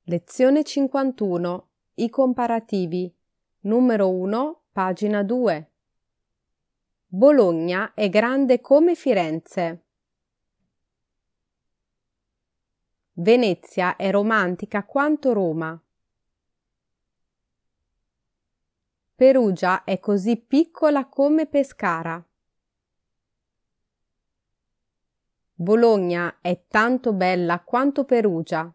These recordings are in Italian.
Lezione 51. I comparativi. Numero 1, pagina 2. Bologna è grande come Firenze. Venezia è romantica quanto Roma. Perugia è così piccola come Pescara. Bologna è tanto bella quanto Perugia.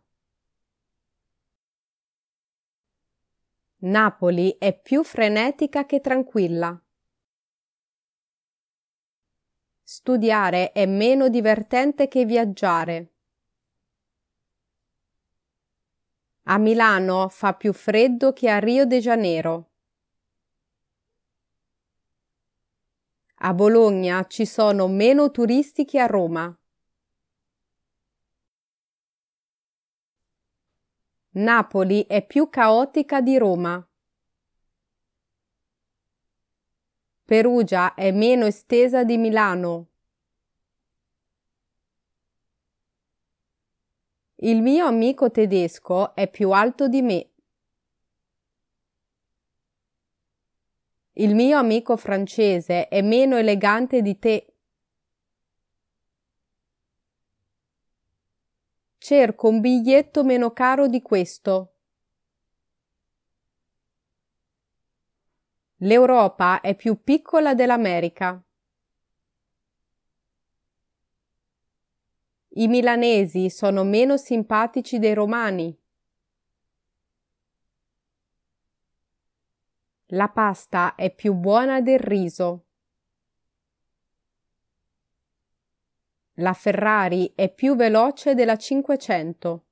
Napoli è più frenetica che tranquilla. Studiare è meno divertente che viaggiare. A Milano fa più freddo che a Rio de Janeiro. A Bologna ci sono meno turisti che a Roma. Napoli è più caotica di Roma. Perugia è meno estesa di Milano. Il mio amico tedesco è più alto di me. Il mio amico francese è meno elegante di te. Cerco un biglietto meno caro di questo. L'Europa è più piccola dell'America. I milanesi sono meno simpatici dei romani. La pasta è più buona del riso. La Ferrari è più veloce della 500.